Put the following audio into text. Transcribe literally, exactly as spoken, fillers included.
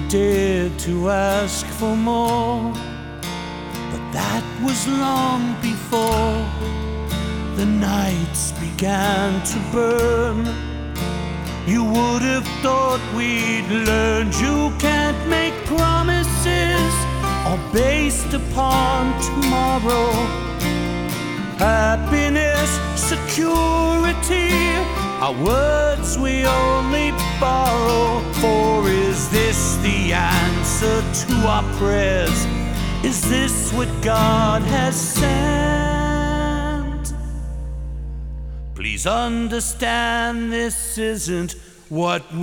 dared to ask for more, but that was long before the nights began to burn. You would have thought we'd learned you can't make promises all based upon tomorrow. Happiness, security are words we only borrow. For is this the answer to our prayers? Is this what God has sent? Please understand, this isn't what we